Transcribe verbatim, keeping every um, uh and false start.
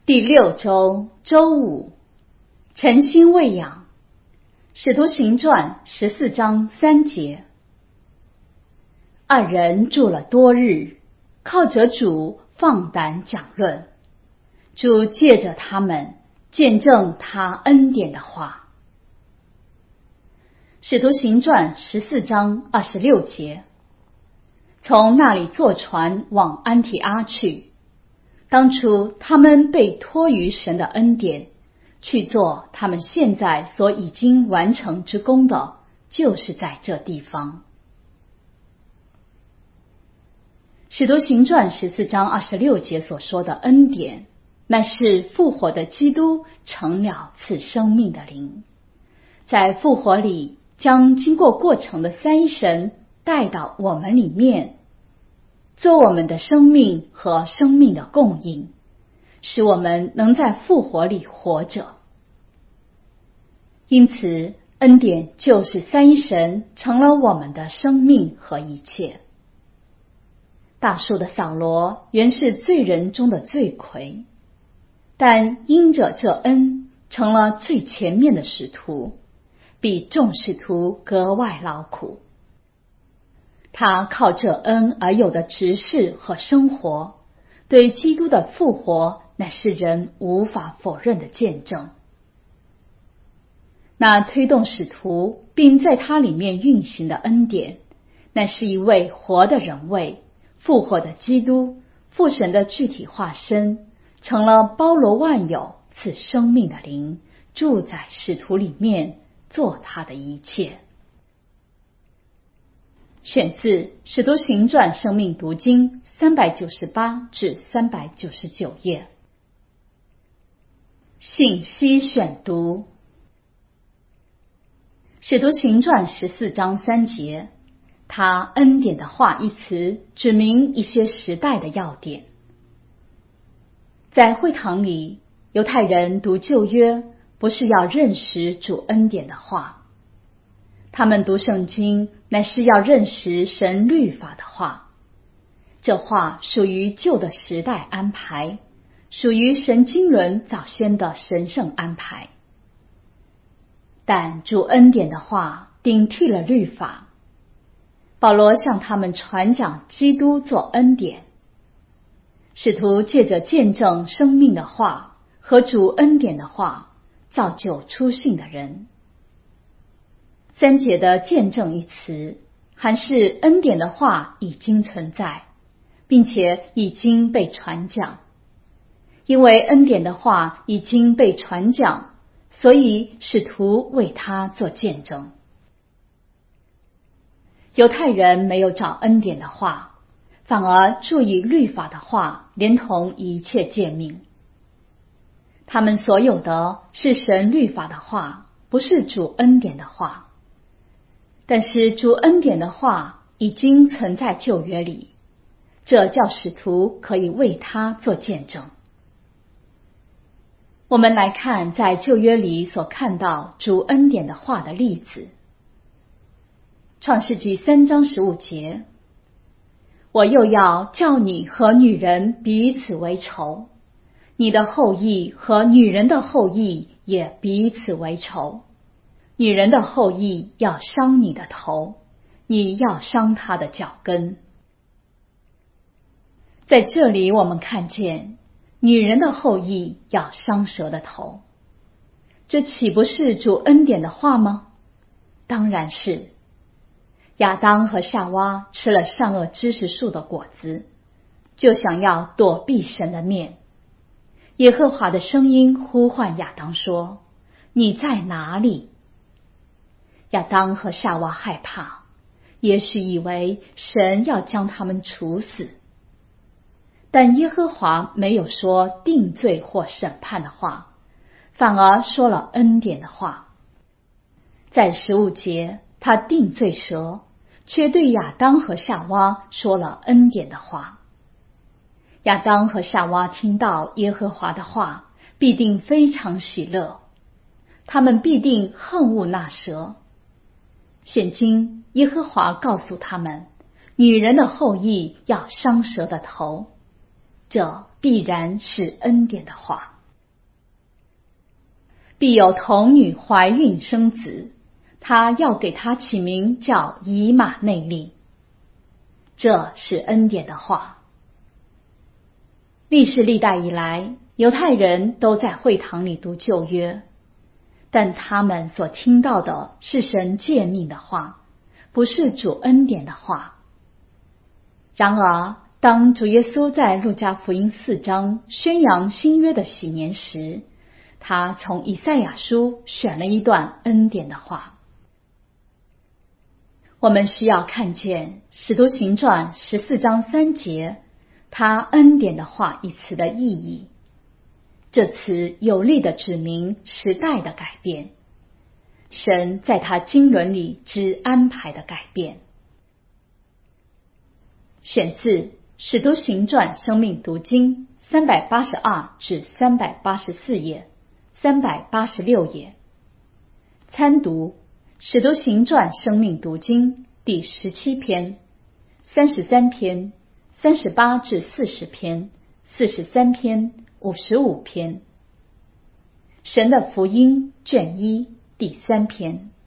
第六周周五，诚心喂养。使徒行传十四章三节。二人住了多日，靠着主放胆讲论，主借着他们见证他恩典的话。使徒行传十四章二十六节。从那里坐船往安提阿去。当初他们被托于神的恩典，去做他们现在所已经完成之功的，就是在这地方。使徒行传十四章二十六节所说的恩典，乃是复活的基督成了赐生命的灵，在复活里将经过过程的三一神带到我们里面，做我们的生命和生命的供应，使我们能在复活里活着。因此，恩典就是三一神成了我们的生命和一切。大数的扫罗原是罪人中的罪魁，但因着这恩成了最前面的使徒，比众使徒格外劳苦。他靠这恩而有的执事和生活，对基督的复活乃是人无法否认的见证。那推动使徒并在他里面运行的恩典，乃是一位活的人位，复活的基督，父神的具体化身，成了包罗万有赐生命的灵，住在使徒里面，做他的一切。选自《使徒行传生命读经》三百九十八至三百九十九页。信息选读。使徒行传十四章三节，他恩典的话一词指明一些时代的要点。在会堂里，犹太人读旧约不是要认识主恩典的话，他们读圣经乃是要认识神律法的话。这话属于旧的时代安排，属于神经纶早先的神圣安排。但主恩典的话顶替了律法。保罗向他们传讲基督做恩典。使徒借着见证生命的话和主恩典的话，造就出信的人。三节的见证一词，还是恩典的话已经存在，并且已经被传讲。因为恩典的话已经被传讲，所以使徒为他做见证。犹太人没有找恩典的话，反而注意律法的话，连同一切诫命。他们所有的是神律法的话，不是主恩典的话。但是主恩典的话已经存在旧约里，这叫使徒可以为他做见证。我们来看在旧约里所看到主恩典的话的例子。创世纪三章十五节，我又要叫你和女人彼此为仇，你的后裔和女人的后裔也彼此为仇。女人的后裔要伤你的头，你要伤她的脚跟。在这里我们看见女人的后裔要伤蛇的头，这岂不是主恩典的话吗？当然是。亚当和夏娃吃了善恶知识树的果子，就想要躲避神的面。耶和华的声音呼唤亚当说：你在哪里？亚当和夏娃害怕，也许以为神要将他们处死。但耶和华没有说定罪或审判的话，反而说了恩典的话。在十五节，他定罪蛇，却对亚当和夏娃说了恩典的话。亚当和夏娃听到耶和华的话，必定非常喜乐，他们必定恨恶那蛇。现今耶和华告诉他们，女人的后裔要伤蛇的头，这必然是恩典的话。 必有童女怀孕生子，他要给他起名叫以马内利。这是恩典的话。历世历代以来，犹太人都在会堂里读旧约，但他们所听到的是神诫命的话，不是主恩典的话。然而，当主耶稣在路加福音四章宣扬新约的喜年时，他从以赛亚书选了一段恩典的话。我们需要看见使徒行传十四章三节他恩典的话一词的意义。这词有力地指明时代的改变，神在他经纶里之安排的改变。选自使徒行传生命读经三百八十二至三百八十四页，三百八十六页。参读使徒行传生命读经第十七篇、三十三篇、三十八至四十篇、四十三篇、五十五篇。神的福音卷一第三篇。